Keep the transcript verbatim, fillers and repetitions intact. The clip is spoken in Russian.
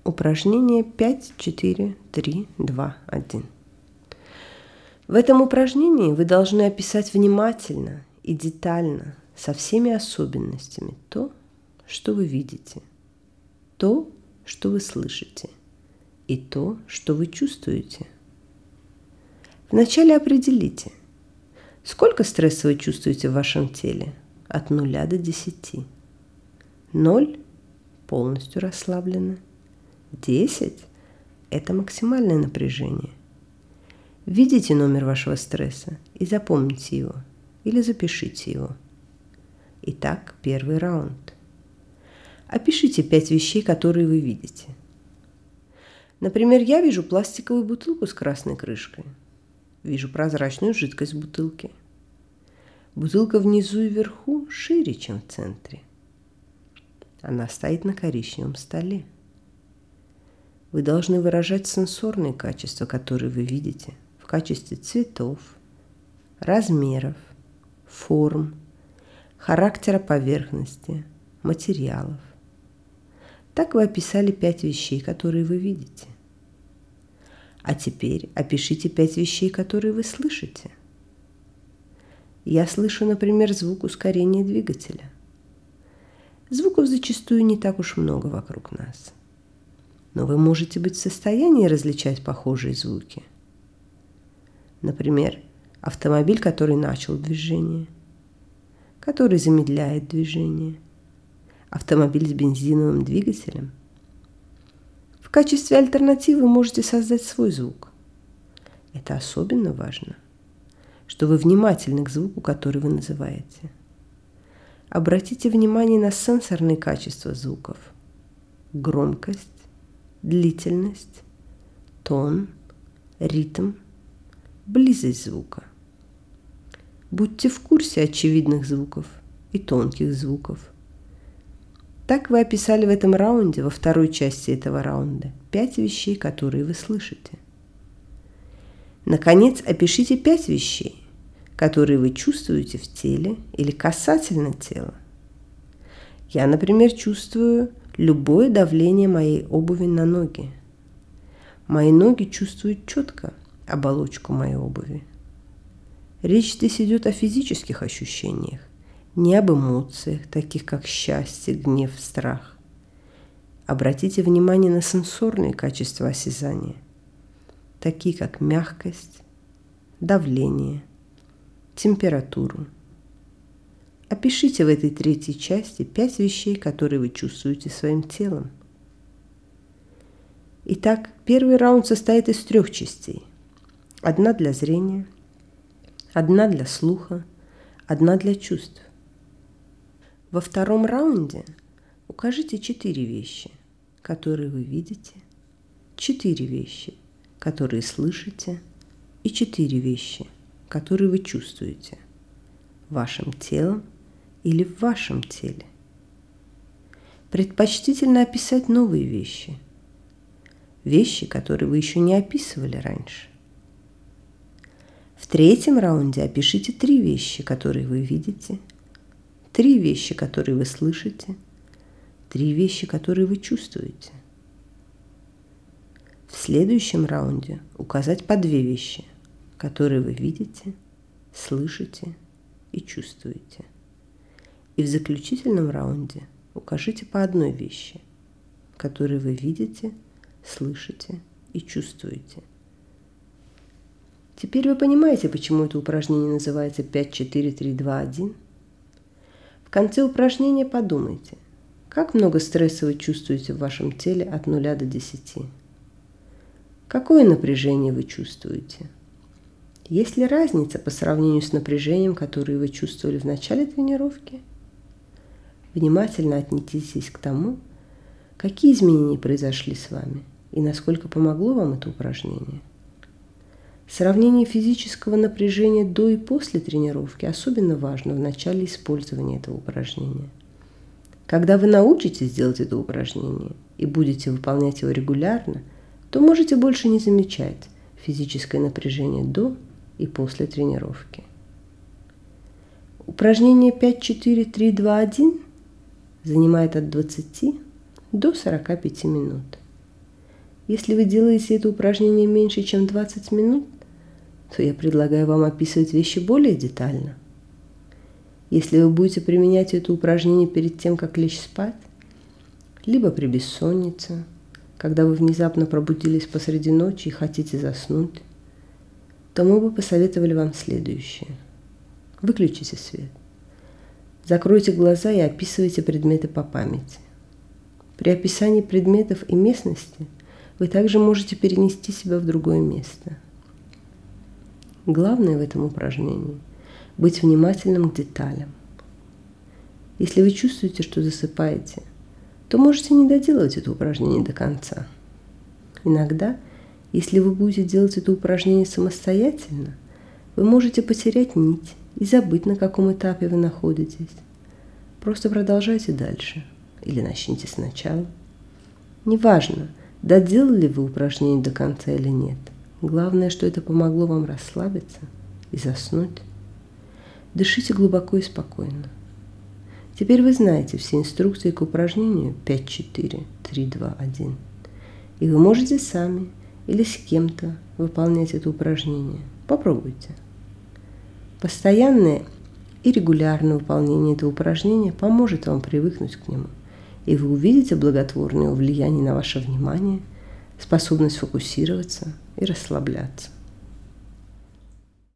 Упражнение пять, четыре, три, два, один. В этом упражнении вы должны описать внимательно и детально, со всеми особенностями, то, что вы видите, то, что вы слышите, и то, что вы чувствуете. Вначале определите, сколько стресса вы чувствуете в вашем теле от нуля до десяти. Ноль – полностью расслаблены. Десять – это максимальное напряжение. Введите номер вашего стресса и запомните его, или запишите его. Итак, первый раунд. Опишите пять вещей, которые вы видите. Например, я вижу пластиковую бутылку с красной крышкой. Вижу прозрачную жидкость в бутылке. Бутылка внизу и вверху шире, чем в центре. Она стоит на коричневом столе. Вы должны выражать сенсорные качества, которые вы видите, в качестве цветов, размеров, форм, характера поверхности, материалов. Так вы описали пять вещей, которые вы видите. А теперь опишите пять вещей, которые вы слышите. Я слышу, например, звук ускорения двигателя. Звуков зачастую не так уж много вокруг нас. Но вы можете быть в состоянии различать похожие звуки. Например, автомобиль, который начал движение, который замедляет движение, автомобиль с бензиновым двигателем. В качестве альтернативы вы можете создать свой звук. Это особенно важно, что вы внимательны к звуку, который вы называете. Обратите внимание на сенсорные качества звуков: громкость, длительность, тон, ритм, близость звука. Будьте в курсе очевидных звуков и тонких звуков. Так вы описали в этом раунде, во второй части этого раунда, пять вещей, которые вы слышите. Наконец, опишите пять вещей, которые вы чувствуете в теле или касательно тела. Я, например, чувствую любое давление моей обуви на ноги. Мои ноги чувствуют четко оболочку моей обуви. Речь здесь идет о физических ощущениях, не об эмоциях, таких как счастье, гнев, страх. Обратите внимание на сенсорные качества осязания, такие как мягкость, давление, температуру. Опишите в этой третьей части пять вещей, которые вы чувствуете своим телом. Итак, первый раунд состоит из трех частей. Одна для зрения, одна для слуха, одна для чувств. Во втором раунде укажите четыре вещи, которые вы видите, четыре вещи, которые слышите, и четыре вещи, которые вы чувствуете вашим телом или в вашем теле. Предпочтительно описать новые вещи, вещи, которые вы еще не описывали раньше. В третьем раунде опишите три вещи, которые вы видите, три вещи, которые вы слышите, три вещи, которые вы чувствуете. В следующем раунде указать по две вещи, которые вы видите, слышите и чувствуете. И в заключительном раунде укажите по одной вещи, которые вы видите, слышите и чувствуете. Теперь вы понимаете, почему это упражнение называется пять, четыре, три, два, один? В конце упражнения подумайте, как много стресса вы чувствуете в вашем теле от нуля до десяти? Какое напряжение вы чувствуете? Есть ли разница по сравнению с напряжением, которое вы чувствовали в начале тренировки? Внимательно отнеситесь к тому, какие изменения произошли с вами и насколько помогло вам это упражнение. Сравнение физического напряжения до и после тренировки особенно важно в начале использования этого упражнения. Когда вы научитесь делать это упражнение и будете выполнять его регулярно, то можете больше не замечать физическое напряжение до и после тренировки. Упражнение пять, четыре, три, два, один занимает от двадцати до сорока пяти минут. Если вы делаете это упражнение меньше, чем двадцать минут, то я предлагаю вам описывать вещи более детально. Если вы будете применять это упражнение перед тем, как лечь спать, либо при бессоннице, когда вы внезапно пробудились посреди ночи и хотите заснуть, то мы бы посоветовали вам следующее. Выключите свет. Закройте глаза и описывайте предметы по памяти. При описании предметов и местности вы также можете перенести себя в другое место. Главное в этом упражнении – быть внимательным к деталям. Если вы чувствуете, что засыпаете, то можете не доделать это упражнение до конца. Иногда, если вы будете делать это упражнение самостоятельно, вы можете потерять нить и забыть, на каком этапе вы находитесь. Просто продолжайте дальше или начните сначала. Неважно, доделали вы упражнение до конца или нет. Главное, что это помогло вам расслабиться и заснуть. Дышите глубоко и спокойно. Теперь вы знаете все инструкции к упражнению пять, четыре, три, два, один. И вы можете сами или с кем-то выполнять это упражнение. Попробуйте. Постоянное и регулярное выполнение этого упражнения поможет вам привыкнуть к нему, и вы увидите благотворное влияние на ваше внимание, способность фокусироваться и расслабляться.